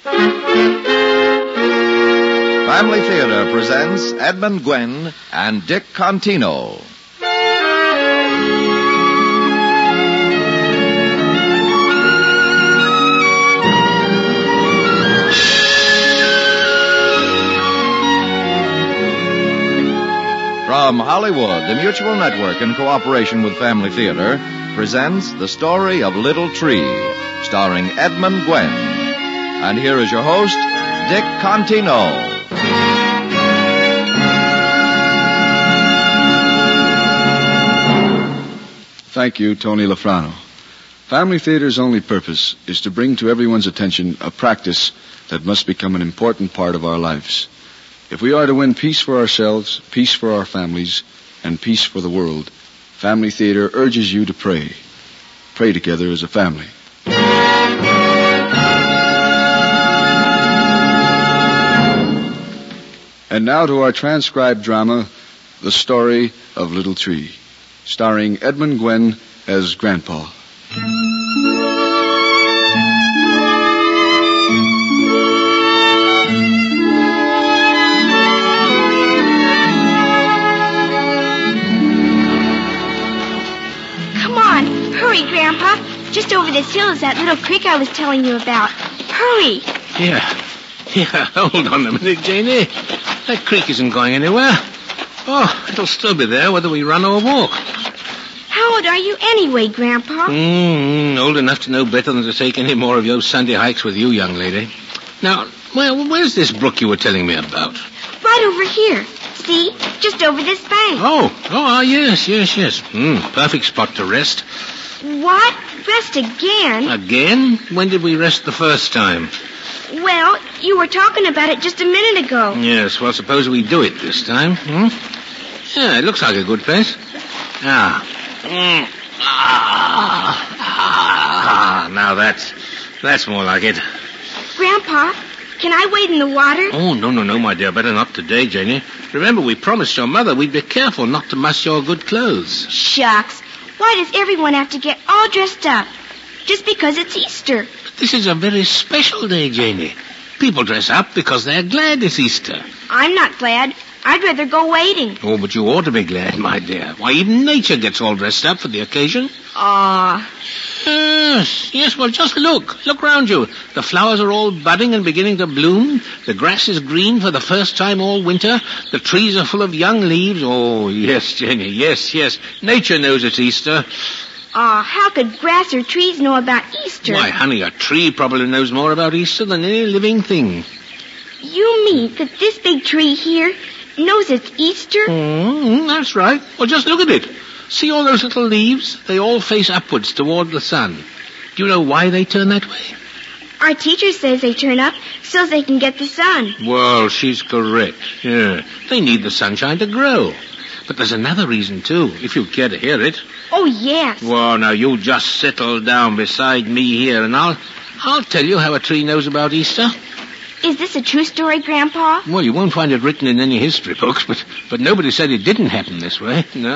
Family Theater presents Edmund Gwenn and Dick Contino. From Hollywood, the Mutual Network, in cooperation with Family Theater, presents The Story of Little Tree, starring Edmund Gwenn. And here is your host, Dick Contino. Thank you, Tony Lafrano. Family Theater's only purpose is to bring to everyone's attention a practice that must become an important part of our lives. If we are to win peace for ourselves, peace for our families, and peace for the world, Family Theater urges you to pray. Pray together as a family. And now to our transcribed drama, The Story of Little Tree, starring Edmund Gwenn as Grandpa. Hurry, Grandpa. Just over this hill is that little creek I was telling you about. Hurry. Yeah, hold on a minute, Janie. That creek isn't going anywhere. Oh, it'll still be there whether we run or walk. How old are you anyway, Grandpa? Old enough to know better than to take any more of your Sunday hikes with you, young lady. Now, where's this brook you were telling me about? Right over here. See? Just over this bank. Yes. Perfect spot to rest. What? Rest again? Again? When did we rest the first time? Well, you were talking about it just a minute ago. Yes, well, suppose we do it this time. Yeah, it looks like a good place. Now that's more like it. Grandpa, can I wade in the water? Oh, no, my dear. Better not today, Janie. Remember, we promised your mother we'd be careful not to muss your good clothes. Shucks. Why does everyone have to get all dressed up? Just because it's Easter. This is a very special day, Janie. People dress up because they're glad it's Easter. I'm not glad. I'd rather go wading. Oh, but you ought to be glad, my dear. Why, even nature gets all dressed up for the occasion. Aw. Yes, well, just look. Look round you. The flowers are all budding and beginning to bloom. The grass is green for the first time all winter. The trees are full of young leaves. Oh, yes, Jenny, yes. Nature knows it's Easter. How could grass or trees know about Easter? Why, honey, a tree probably knows more about Easter than any living thing. You mean that this big tree here knows it's Easter? That's right. Well, just look at it. See all those little leaves? They all face upwards toward the sun. Do you know why they turn that way? Our teacher says they turn up so they can get the sun. Well, she's correct. Yeah, they need the sunshine to grow. But there's another reason, too, if you care to hear it. Oh, yes. Well, now, you just settle down beside me here, and I'll tell you how a tree knows about Easter. Is this a true story, Grandpa? Well, you won't find it written in any history books, but nobody said it didn't happen this way. No.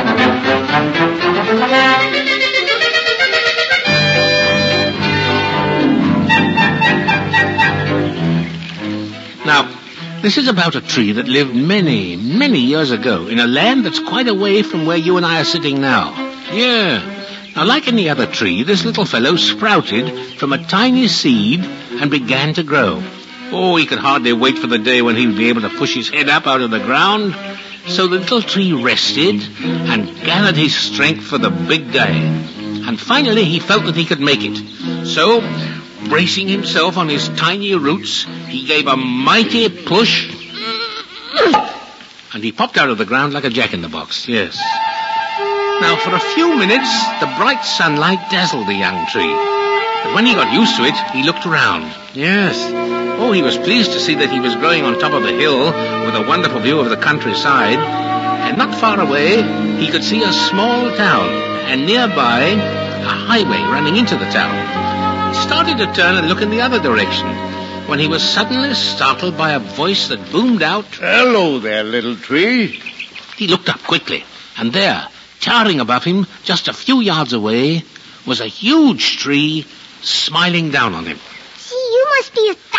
Now, this is about a tree that lived many, many years ago in a land that's quite away from where you and I are sitting now. Yeah. Now, like any other tree, this little fellow sprouted from a tiny seed and began to grow. Oh, he could hardly wait for the day when he would be able to push his head up out of the ground. So the little tree rested and gathered his strength for the big day. And finally he felt that he could make it. So, bracing himself on his tiny roots, he gave a mighty push. And he popped out of the ground like a jack-in-the-box, yes. Now, for a few minutes, the bright sunlight dazzled the young tree. But when he got used to it, he looked around. Yes. Oh, he was pleased to see that he was growing on top of a hill with a wonderful view of the countryside. And not far away, he could see a small town, and nearby, a highway running into the town. He started to turn and look in the other direction, when he was suddenly startled by a voice that boomed out, "Hello there, little tree." He looked up quickly, and there, towering above him, just a few yards away, was a huge tree smiling down on him. Gee, you must be 1,000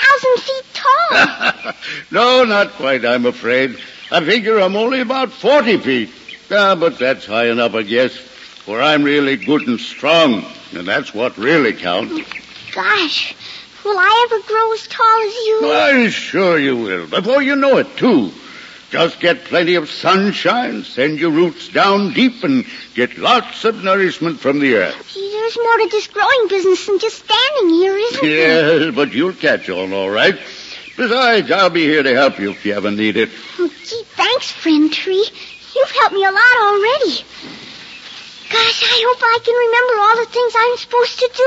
1,000 feet tall. No, not quite, I'm afraid. I figure I'm only about 40 feet. But that's high enough, I guess, for I'm really good and strong, and that's what really counts. Gosh, will I ever grow as tall as you? I'm sure you will, before you know it, too. Just get plenty of sunshine, send your roots down deep, and get lots of nourishment from the earth. Gee, there's more to this growing business than just standing here, isn't there? Yes, but you'll catch on all right. Besides, I'll be here to help you if you ever need it. Oh, gee, thanks, friend tree. You've helped me a lot already. Gosh, I hope I can remember all the things I'm supposed to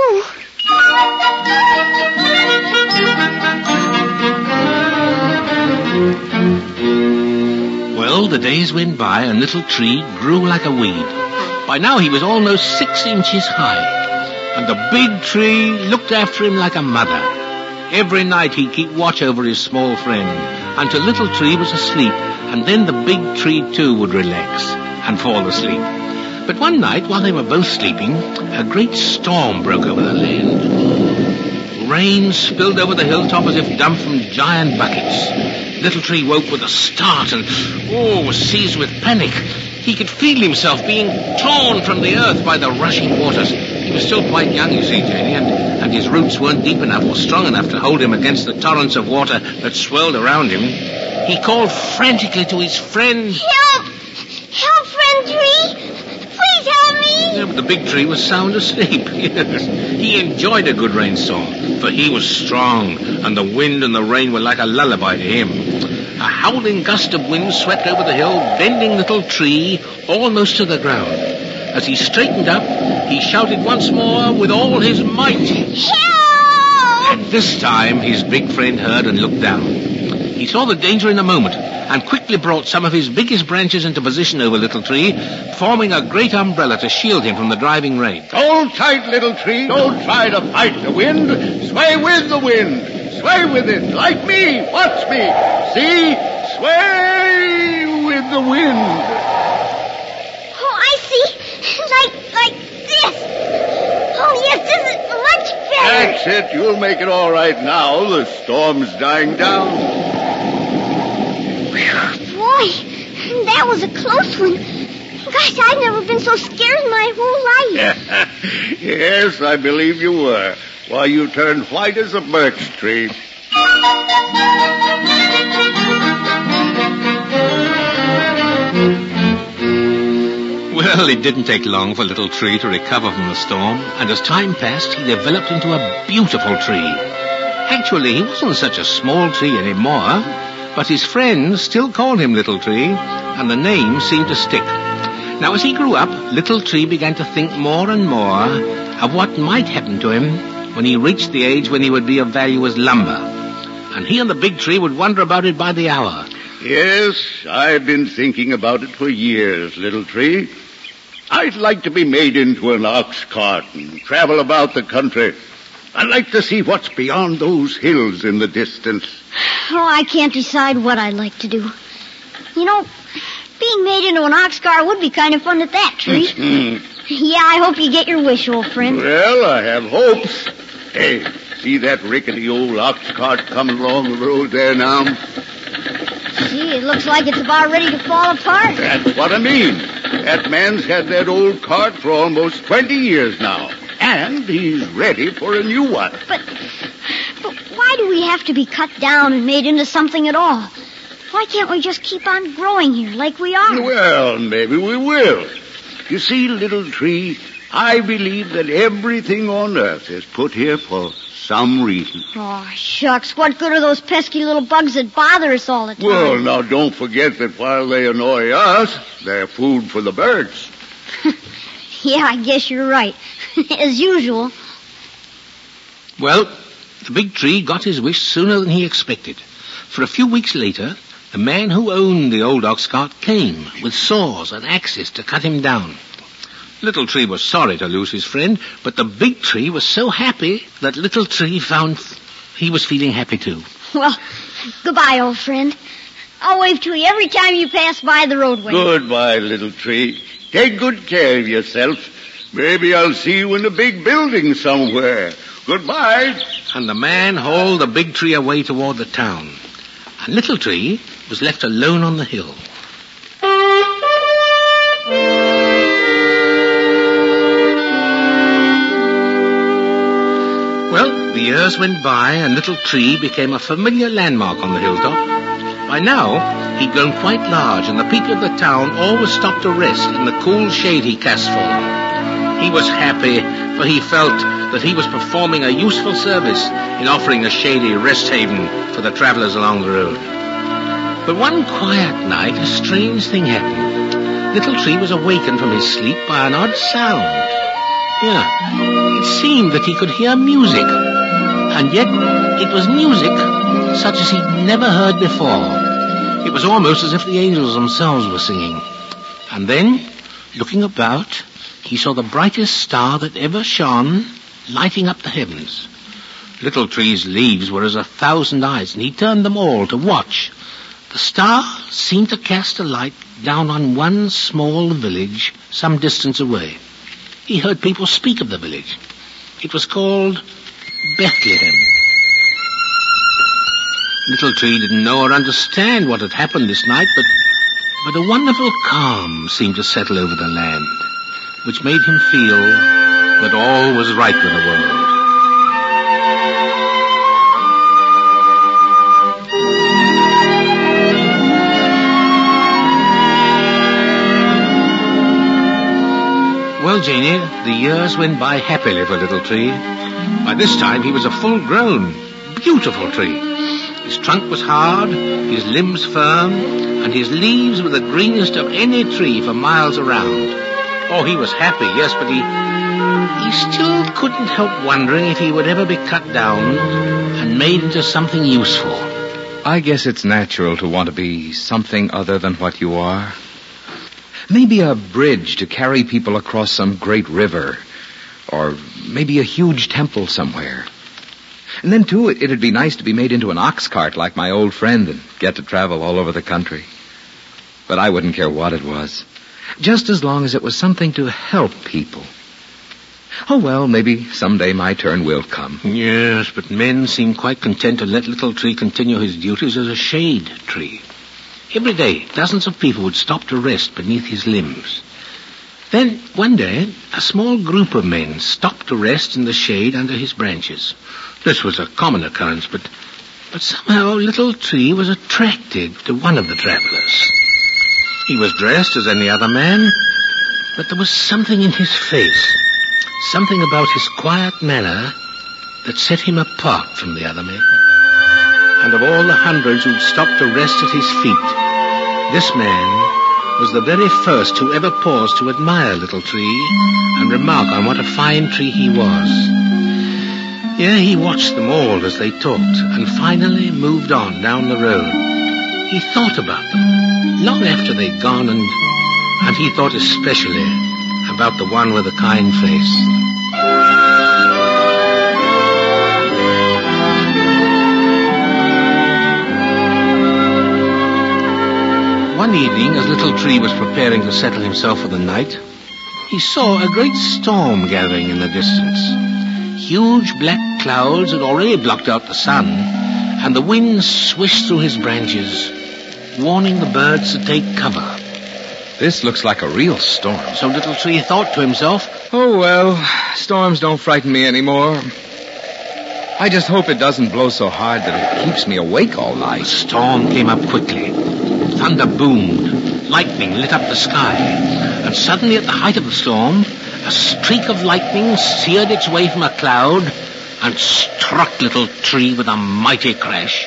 do. Well, the days went by and Little Tree grew like a weed. By now he was almost 6 inches high, and the big tree looked after him like a mother. Every night he'd keep watch over his small friend until Little Tree was asleep, and then the big tree too would relax and fall asleep. But one night, while they were both sleeping, a great storm broke over the land. Rain spilled over the hilltop as if dumped from giant buckets. Little Tree woke with a start and, was seized with panic. He could feel himself being torn from the earth by the rushing waters. He was still quite young, you see, Janie, and his roots weren't deep enough or strong enough to hold him against the torrents of water that swirled around him. He called frantically to his friend. Help! Help, friend tree! Please help me! Yeah, but the big tree was sound asleep. Yes. He enjoyed a good rainstorm, for he was strong, and the wind and the rain were like a lullaby to him. A howling gust of wind swept over the hill, bending Little Tree almost to the ground. As he straightened up, he shouted once more with all his might. Help! And this time his big friend heard and looked down. He saw the danger in a moment and quickly brought some of his biggest branches into position over Little Tree, forming a great umbrella to shield him from the driving rain. Hold tight, Little Tree. Don't try to fight the wind. Sway with the wind. Sway with it, like me. Watch me. See? Sway with the wind. Oh, I see. Like this. Oh, yes, this is much better. That's it. You'll make it all right now. The storm's dying down. Boy, that was a close one. Gosh, I've never been so scared in my whole life. Yes, I believe you were. Why, you turned white as a birch tree. Well, it didn't take long for Little Tree to recover from the storm, and as time passed, he developed into a beautiful tree. Actually, he wasn't such a small tree anymore, but his friends still called him Little Tree, and the name seemed to stick. Now, as he grew up, Little Tree began to think more and more of what might happen to him when he reached the age when he would be of value as lumber. And he and the big tree would wonder about it by the hour. Yes, I've been thinking about it for years, Little Tree. I'd like to be made into an ox cart and travel about the country. I'd like to see what's beyond those hills in the distance. Oh, I can't decide what I'd like to do. You know, being made into an ox cart would be kind of fun at that, Tree. Yeah, I hope you get your wish, old friend. Well, I have hopes. Hey, see that rickety old ox cart coming along the road there now? Gee, it looks like it's about ready to fall apart. That's what I mean. That man's had that old cart for almost 20 years now. And he's ready for a new one. But why do we have to be cut down and made into something at all? Why can't we just keep on growing here like we are? Well, maybe we will. You see, Little Tree, I believe that everything on earth is put here for some reason. Oh, shucks. What good are those pesky little bugs that bother us all the time? Well, now, don't forget that while they annoy us, they're food for the birds. Yeah, I guess you're right. As usual. Well, the big tree got his wish sooner than he expected. For a few weeks later, the man who owned the old ox cart came with saws and axes to cut him down. Little Tree was sorry to lose his friend, but the big tree was so happy that Little Tree found he was feeling happy too. Well, goodbye, old friend. I'll wave to you every time you pass by the roadway. Goodbye, Little Tree. Take good care of yourself. Maybe I'll see you in a big building somewhere Goodbye. And the man hauled the big tree away toward the town. And Little Tree was left alone on the hill. Well, the years went by, and Little Tree became a familiar landmark on the hilltop. By now, he'd grown quite large, and the people of the town always stopped to rest in the cool shade he cast for them. He was happy, for he felt that he was performing a useful service in offering a shady rest haven for the travelers along the road. But one quiet night, a strange thing happened. Little Tree was awakened from his sleep by an odd sound. Yeah, it seemed that he could hear music, and yet it was music such as he'd never heard before. It was almost as if the angels themselves were singing. And then, looking about, he saw the brightest star that ever shone, lighting up the heavens. Little Tree's leaves were as 1,000 eyes, and he turned them all to watch. The star seemed to cast a light down on one small village some distance away. He heard people speak of the village. It was called Bethlehem. Little Tree didn't know or understand what had happened this night, but a wonderful calm seemed to settle over the land, which made him feel that all was right with the world. Well, Janie, the years went by happily for Little Tree. By this time, he was a full-grown, beautiful tree. His trunk was hard, his limbs firm, and his leaves were the greenest of any tree for miles around. Oh, he was happy, yes, but he still couldn't help wondering if he would ever be cut down and made into something useful. I guess it's natural to want to be something other than what you are. Maybe a bridge to carry people across some great river, or maybe a huge temple somewhere. And then, too, it'd be nice to be made into an ox cart like my old friend and get to travel all over the country. But I wouldn't care what it was, just as long as it was something to help people. Oh, well, maybe someday my turn will come. Yes, but men seem quite content to let Little Tree continue his duties as a shade tree. Every day, dozens of people would stop to rest beneath his limbs. Then, one day, a small group of men stopped to rest in the shade under his branches. This was a common occurrence, but somehow Little Tree was attracted to one of the travelers. He was dressed as any other man, but there was something in his face, something about his quiet manner that set him apart from the other men. And of all the hundreds who'd stopped to rest at his feet, this man was the very first who ever paused to admire Little Tree and remark on what a fine tree he was. Yeah, he watched them all as they talked and finally moved on down the road. He thought about them long after they'd gone, and he thought especially about the one with the kind face. One evening, as Little Tree was preparing to settle himself for the night, he saw a great storm gathering in the distance. Huge black clouds had already blocked out the sun, and the wind swished through his branches, warning the birds to take cover. This looks like a real storm. So Little Tree thought to himself, Oh, well, storms don't frighten me anymore. I just hope it doesn't blow so hard that it keeps me awake all night. The storm came up quickly. Thunder boomed, lightning lit up the sky, and suddenly at the height of the storm, a streak of lightning seared its way from a cloud and struck Little Tree with a mighty crash.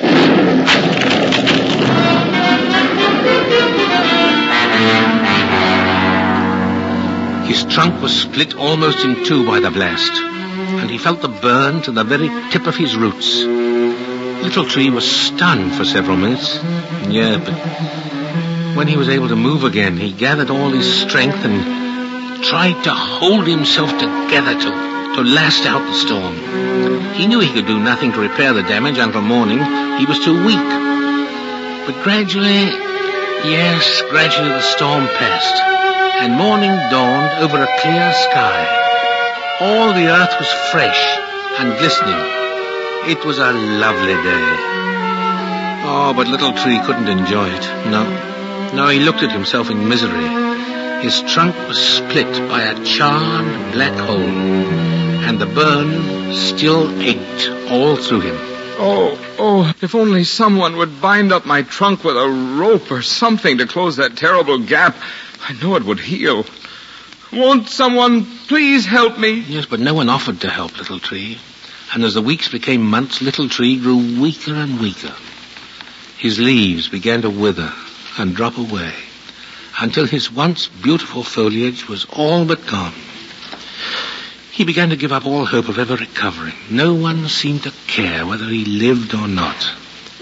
His trunk was split almost in two by the blast, and he felt the burn to the very tip of his roots. Little Tree was stunned for several minutes. Yeah, but when he was able to move again, he gathered all his strength and tried to hold himself together to last out the storm. He knew he could do nothing to repair the damage until morning. He was too weak. But gradually the storm passed, and morning dawned over a clear sky. All the earth was fresh and glistening. It was a lovely day. Oh, but Little Tree couldn't enjoy it. No, he looked at himself in misery. His trunk was split by a charred black hole, and the burn still ached all through him. Oh, if only someone would bind up my trunk with a rope or something to close that terrible gap. I know it would heal. Won't someone please help me? Yes, but no one offered to help Little Tree. And as the weeks became months, Little Tree grew weaker and weaker. His leaves began to wither and drop away, until his once beautiful foliage was all but gone. He began to give up all hope of ever recovering. No one seemed to care whether he lived or not.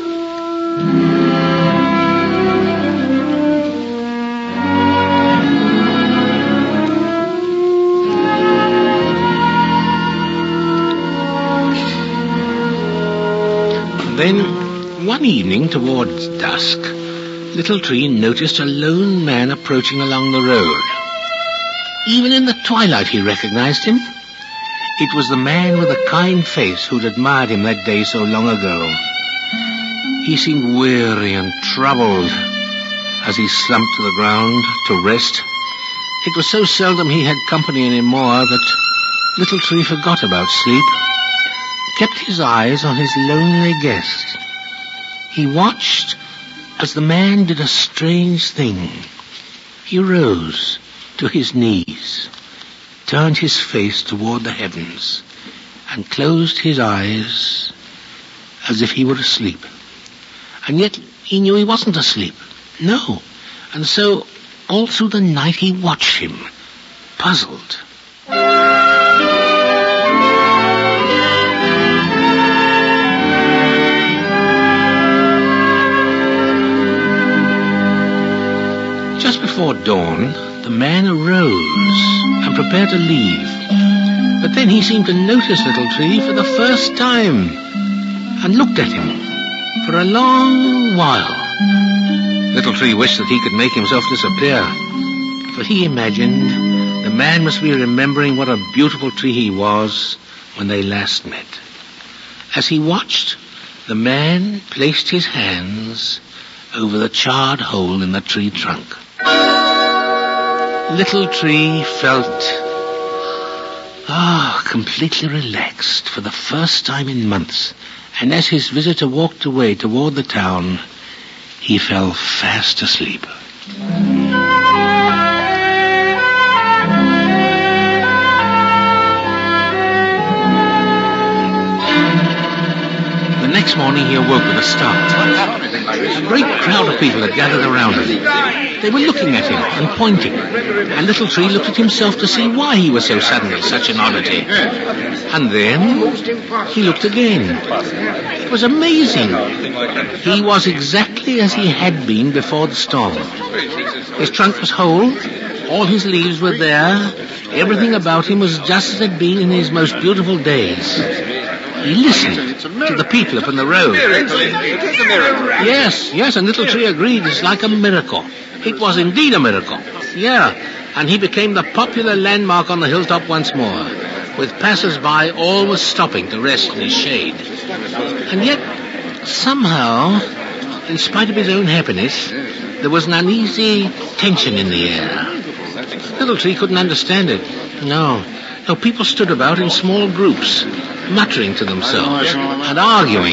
Then, one evening towards dusk, Little Tree noticed a lone man approaching along the road. Even in the twilight he recognized him. It was the man with the kind face who'd admired him that day so long ago. He seemed weary and troubled as he slumped to the ground to rest. It was so seldom he had company anymore that Little Tree forgot about sleep, kept his eyes on his lonely guest. He watched as the man did a strange thing. He rose to his knees, turned his face toward the heavens, and closed his eyes as if he were asleep. And yet he knew he wasn't asleep. No. And so all through the night he watched him, puzzled. Just before dawn, the man arose and prepared to leave. But then he seemed to notice Little Tree for the first time and looked at him for a long while. Little Tree wished that he could make himself disappear, for he imagined the man must be remembering what a beautiful tree he was when they last met. As he watched, the man placed his hands over the charred hole in the tree trunk. Little Tree felt, completely relaxed for the first time in months. And as his visitor walked away toward the town, he fell fast asleep. The next morning he awoke with a start. A great crowd of people had gathered around him. They were looking at him and pointing, and Little Tree looked at himself to see why he was so suddenly such an oddity. And then he looked again. It was amazing. He was exactly as he had been before the storm. His trunk was whole, all his leaves were there, everything about him was just as it had been in his most beautiful days. He listened to the people up on the road. It is a miracle. Yes, and Little Tree agreed. It's like a miracle. It was indeed a miracle. Yeah, and he became the popular landmark on the hilltop once more, with passers-by always stopping to rest in his shade. And yet, somehow, in spite of his own happiness, there was an uneasy tension in the air. Little Tree couldn't understand it. No, people stood about in small groups, muttering to themselves and arguing.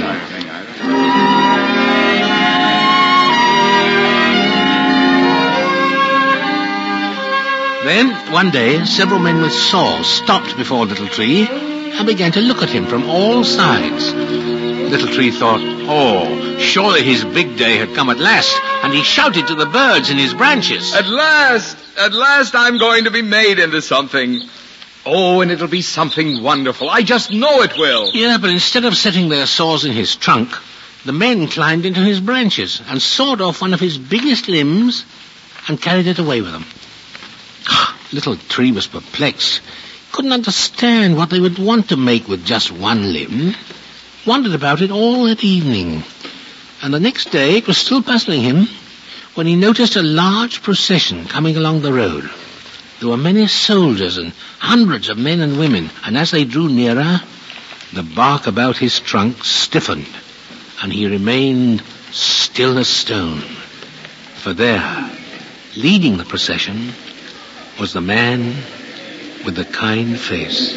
Then, one day, several men with saws stopped before Little Tree and began to look at him from all sides. Little Tree thought, surely his big day had come at last, and he shouted to the birds in his branches. At last I'm going to be made into something. Oh, and it'll be something wonderful. I just know it will. Yeah, but instead of setting their saws in his trunk, the men climbed into his branches and sawed off one of his biggest limbs and carried it away with them. Little Tree was perplexed. Couldn't understand what they would want to make with just one limb. Wondered about it all that evening. And the next day it was still puzzling him when he noticed a large procession coming along the road. There were many soldiers and hundreds of men and women, and as they drew nearer, The bark about his trunk stiffened, and he remained still as stone. For there, leading the procession, was the man with the kind face.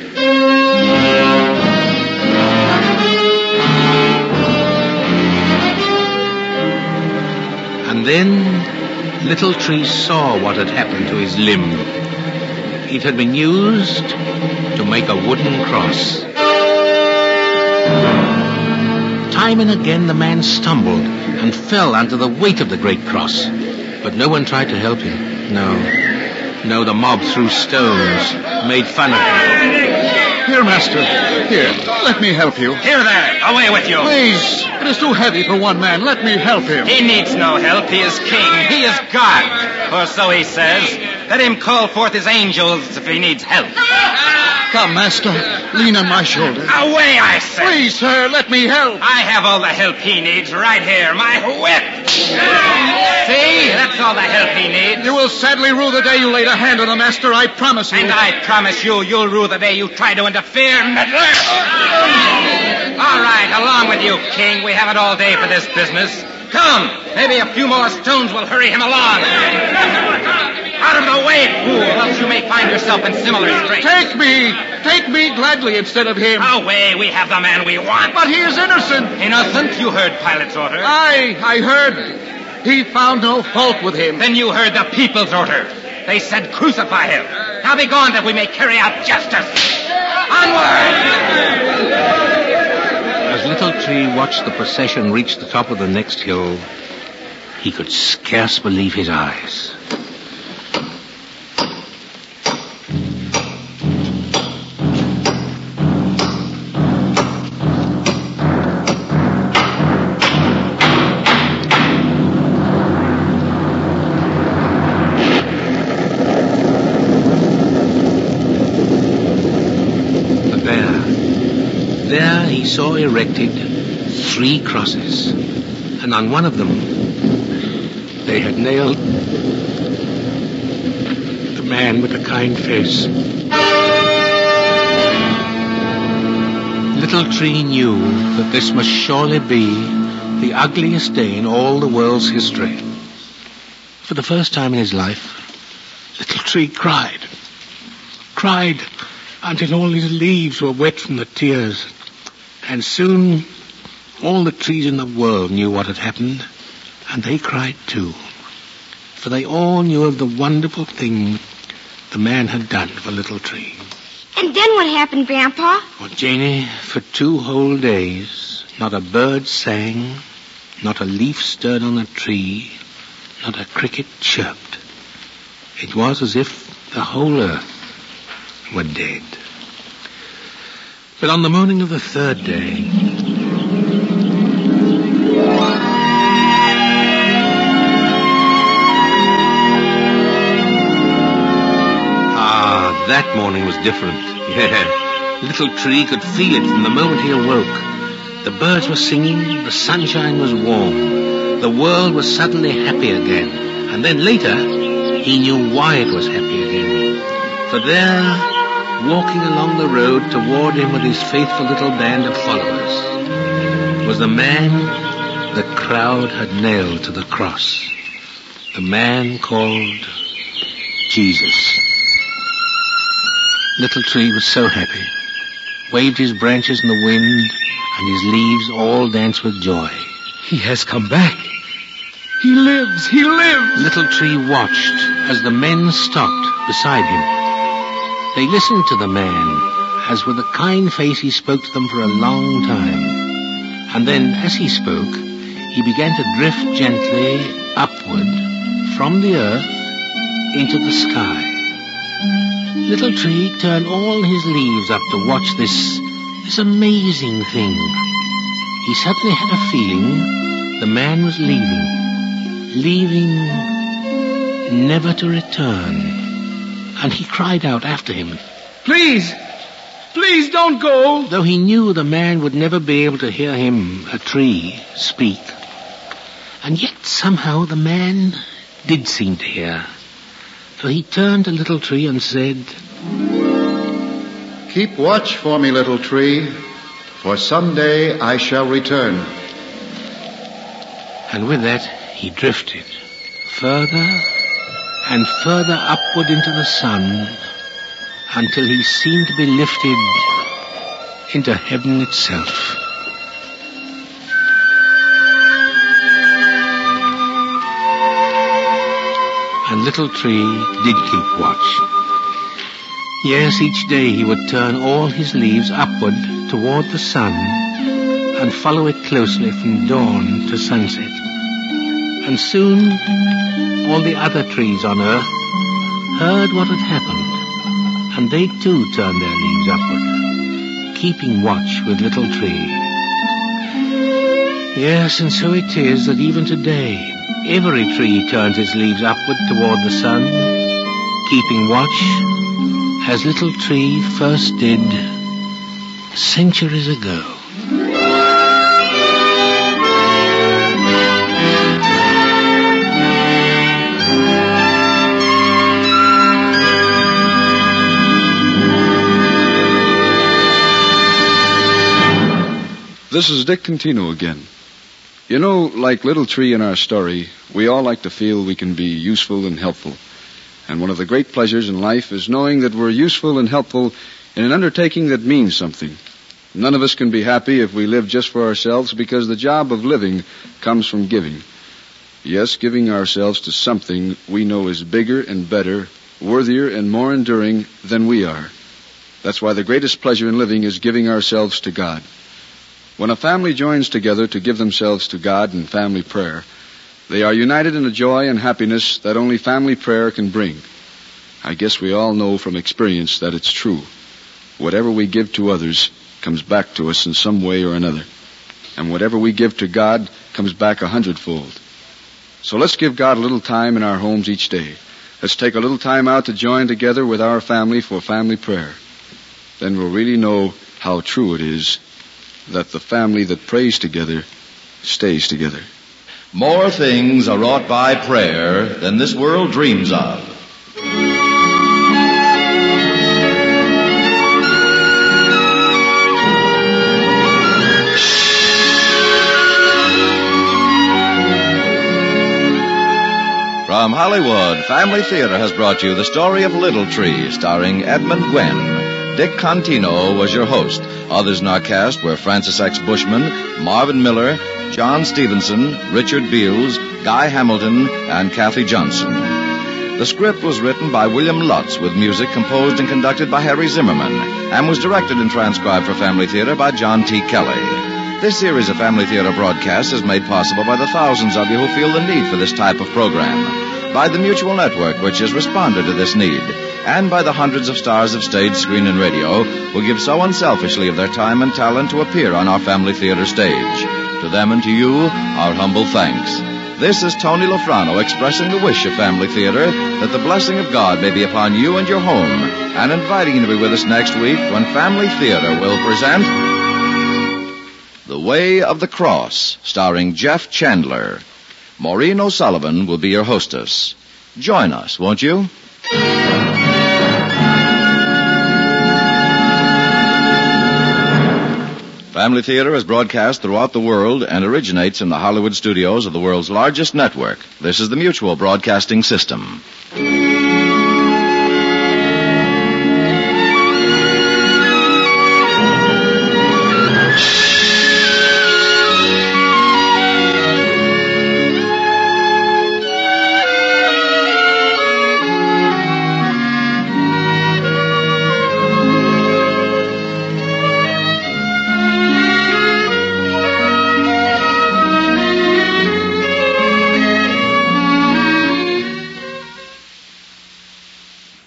And then Little Tree saw what had happened to his limb. It had been used to make a wooden cross. Time and again the man stumbled and fell under the weight of the great cross. But no one tried to help him. No, the mob threw stones, made fun of him. Here, master. Here, let me help you. Here there, away with you. Please, it is too heavy for one man. Let me help him. He needs no help. He is king. He is God. Or so he says. Let him call forth his angels if he needs help. Come, master. Lean on my shoulder. Away, I say. Please, sir, let me help. I have all the help he needs right here. My whip. See? That's all the help he needs. You will sadly rue the day you laid a hand on the master, I promise you. And I promise you, you'll rue the day you try to interfere, meddler. All right, along with you, King. We haven't all day for this business. Come, maybe a few more stones will hurry him along. Out of the way, fool, else you may find yourself in similar straits. Take me gladly instead of him. Away, we have the man we want. But he is innocent. Innocent? You heard Pilate's order. I heard. He found no fault with him. Then you heard the people's order. They said crucify him. Now be gone that we may carry out justice. Onward! As Little Tree watched the procession reach the top of the next hill, he could scarce believe his eyes. There he saw erected 3 crosses, and on one of them they had nailed the man with the kind face. Little Tree knew that this must surely be the ugliest day in all the world's history. For the first time in his life, Little Tree cried until all his leaves were wet from the tears. And soon, all the trees in the world knew what had happened, and they cried too. For they all knew of the wonderful thing the man had done for Little Tree. And then what happened, Grandpa? Well, Janie, for 2 whole days, not a bird sang, not a leaf stirred on a tree, not a cricket chirped. It was as if the whole earth were dead. But on the morning of the 3rd day, that morning was different. Yeah, Little Tree could feel it from the moment he awoke. The birds were singing, the sunshine was warm, the world was suddenly happy again. And then later, he knew why it was happy again. For there, walking along the road toward him with his faithful little band of followers, was the man the crowd had nailed to the cross. The man called Jesus. Little Tree was so happy, waved his branches in the wind, and his leaves all danced with joy. He has come back. He lives. He lives. Little Tree watched as the men stopped beside him. They listened to the man, as with a kind face he spoke to them for a long time. And then, as he spoke, he began to drift gently upward from the earth into the sky. Little Tree turned all his leaves up to watch this amazing thing. He suddenly had a feeling the man was leaving never to return. And he cried out after him, Please don't go. Though he knew the man would never be able to hear him, a tree, speak. And yet somehow the man did seem to hear. So he turned to Little Tree and said, Keep watch for me, little tree, for someday I shall return. And with that, he drifted further and further upward into the sun until he seemed to be lifted into heaven itself. And Little Tree did keep watch. Yes, each day he would turn all his leaves upward toward the sun and follow it closely from dawn to sunset. And soon all the other trees on earth heard what had happened, and they too turned their leaves upward, keeping watch with Little Tree. Yes, and so it is that even today, every tree turns its leaves upward toward the sun, keeping watch as Little Tree first did centuries ago. This is Dick Contino again. You know, like Little Tree in our story, we all like to feel we can be useful and helpful. And one of the great pleasures in life is knowing that we're useful and helpful in an undertaking that means something. None of us can be happy if we live just for ourselves, because the job of living comes from giving. Yes, giving ourselves to something we know is bigger and better, worthier and more enduring than we are. That's why the greatest pleasure in living is giving ourselves to God. When a family joins together to give themselves to God in family prayer, they are united in a joy and happiness that only family prayer can bring. I guess we all know from experience that it's true. Whatever we give to others comes back to us in some way or another. And whatever we give to God comes back 100-fold. So let's give God a little time in our homes each day. Let's take a little time out to join together with our family for family prayer. Then we'll really know how true it is that the family that prays together stays together. More things are wrought by prayer than this world dreams of. From Hollywood, Family Theater has brought you the story of Little Tree, starring Edmund Gwenn. Dick Contino was your host. Others in our cast were Francis X. Bushman, Marvin Miller, John Stevenson, Richard Beals, Guy Hamilton, and Kathy Johnson. The script was written by William Lutz, with music composed and conducted by Harry Zimmerman, and was directed and transcribed for Family Theater by John T. Kelly. This series of Family Theater broadcasts is made possible by the thousands of you who feel the need for this type of program, by the Mutual Network, which has responded to this need, and by the hundreds of stars of stage, screen, and radio who give so unselfishly of their time and talent to appear on our Family Theater stage. To them and to you, our humble thanks. This is Tony Lafrano expressing the wish of Family Theater that the blessing of God may be upon you and your home, and inviting you to be with us next week when Family Theater will present The Way of the Cross, starring Jeff Chandler. Maureen O'Sullivan will be your hostess. Join us, won't you? Family Theater is broadcast throughout the world and originates in the Hollywood studios of the world's largest network. This is the Mutual Broadcasting System.